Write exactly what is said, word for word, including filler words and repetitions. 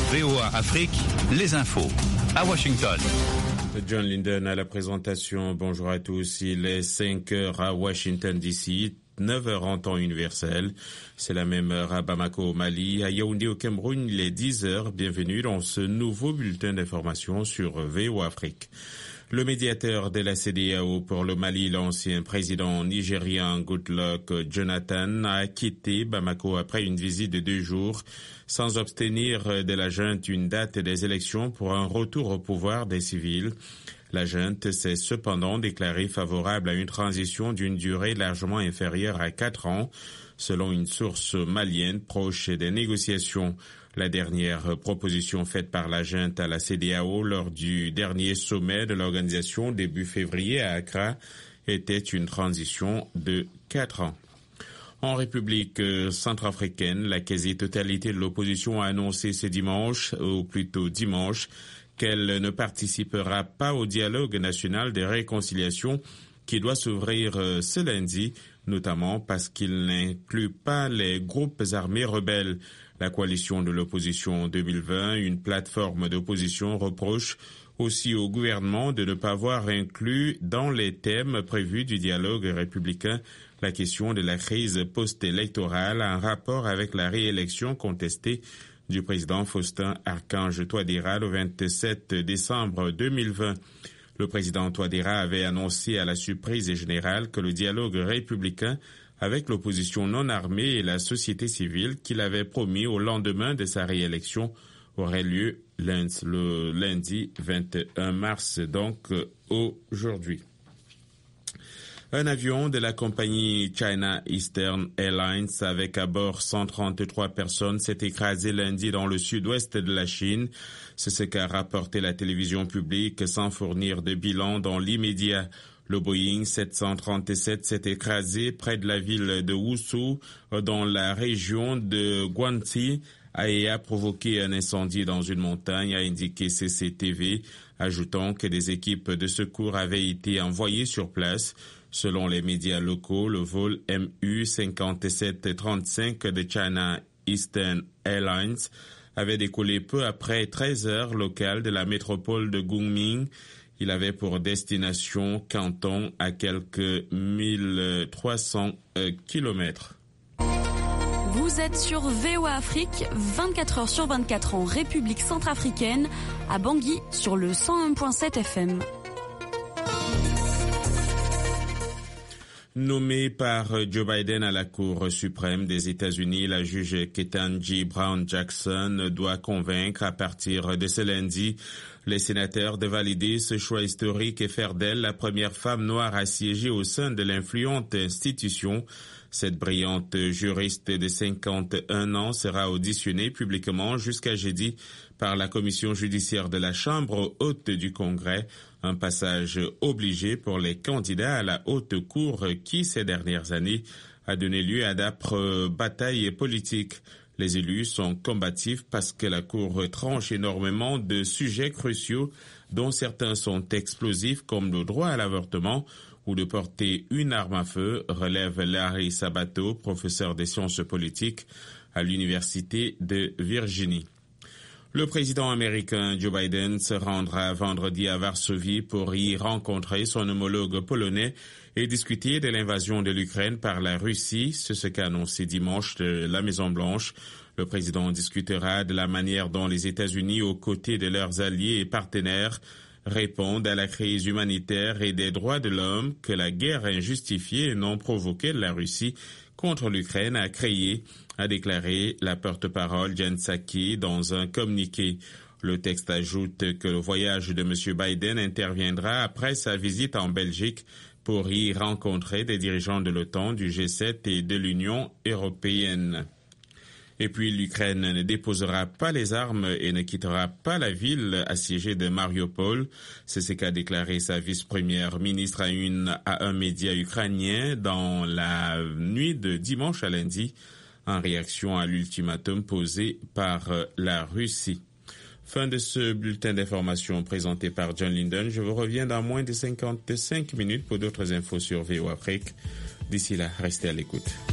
V O A Afrique, les infos. À Washington. John Linden à la présentation. Bonjour à tous. Il est cinq heures à Washington D C, neuf heures en temps universel. C'est la même heure à Bamako au Mali. À Yaoundé au Cameroun, il est dix heures. Bienvenue dans ce nouveau bulletin d'information sur V O A Afrique. Le médiateur de la C D A O pour le Mali, l'ancien président nigérian Goodluck Jonathan, a quitté Bamako après une visite de deux jours sans obtenir de la junte une date des élections pour un retour au pouvoir des civils. La junte s'est cependant déclarée favorable à une transition d'une durée largement inférieure à quatre ans, selon une source malienne proche des négociations. La dernière proposition faite par la junte à la C D A O lors du dernier sommet de l'organisation début février à Accra était une transition de quatre ans. En République centrafricaine, la quasi-totalité de l'opposition a annoncé ce dimanche, ou plutôt dimanche, qu'elle ne participera pas au dialogue national de réconciliation qui doit s'ouvrir ce lundi, notamment parce qu'il n'inclut pas les groupes armés rebelles. La coalition de l'opposition deux mille vingt, une plateforme d'opposition, reproche aussi au gouvernement de ne pas avoir inclus dans les thèmes prévus du dialogue républicain la question de la crise post-électorale en rapport avec la réélection contestée du président Faustin Archange Touadéra le vingt-sept décembre deux mille vingt. Le président Touadéra avait annoncé à la surprise générale que le dialogue républicain avec l'opposition non armée et la société civile qu'il avait promis au lendemain de sa réélection aurait lieu lundi, le lundi vingt et un mars, donc aujourd'hui. Un avion de la compagnie China Eastern Airlines avec à bord cent trente-trois personnes s'est écrasé lundi dans le sud-ouest de la Chine. C'est ce qu'a rapporté la télévision publique sans fournir de bilan dans l'immédiat. Le Boeing sept cent trente-sept s'est écrasé près de la ville de Wuzhou dans la région de Guangxi et a provoqué un incendie dans une montagne, a indiqué C C T V, ajoutant que des équipes de secours avaient été envoyées sur place. Selon les médias locaux, le vol M U cinquante-sept trente-cinq de China Eastern Airlines avait décollé peu après treize heures locales de la métropole de Kunming. Il avait pour destination Canton à quelques mille trois cents euh, kilomètres. Vous êtes sur V O A Afrique, vingt-quatre heures sur vingt-quatre en République centrafricaine, à Bangui sur le cent un virgule sept F M. Nommée par Joe Biden à la Cour suprême des États-Unis, la juge Ketanji Brown Jackson doit convaincre à partir de ce lundi les sénateurs de valider ce choix historique et faire d'elle la première femme noire à siéger au sein de l'influente institution. Cette brillante juriste de cinquante et un ans sera auditionnée publiquement jusqu'à jeudi par la commission judiciaire de la Chambre haute du Congrès, un passage obligé pour les candidats à la haute cour qui, ces dernières années, a donné lieu à d'âpres batailles politiques. Les élus sont combatifs parce que la Cour tranche énormément de sujets cruciaux dont certains sont explosifs comme le droit à l'avortement ou de porter une arme à feu, relève Larry Sabato, professeur des sciences politiques à l'Université de Virginie. Le président américain Joe Biden se rendra vendredi à Varsovie pour y rencontrer son homologue polonais et discuter de l'invasion de l'Ukraine par la Russie. C'est ce qu'a annoncé dimanche la Maison-Blanche. Le président discutera de la manière dont les États-Unis, aux côtés de leurs alliés et partenaires, répondent à la crise humanitaire et des droits de l'homme que la guerre injustifiée et non provoquée de la Russie contre l'Ukraine a créé, a déclaré la porte-parole Jen Psaki dans un communiqué. Le texte ajoute que le voyage de M. Biden interviendra après sa visite en Belgique pour y rencontrer des dirigeants de l'OTAN, du G sept et de l'Union européenne. Et puis l'Ukraine ne déposera pas les armes et ne quittera pas la ville assiégée de Mariupol. C'est ce qu'a déclaré sa vice-première ministre à, une, à un média ukrainien dans la nuit de dimanche à lundi, en réaction à l'ultimatum posé par la Russie. Fin de ce bulletin d'information présenté par John Linden. Je vous reviens dans moins de cinquante-cinq minutes pour d'autres infos sur V O A Afrique. D'ici là, restez à l'écoute.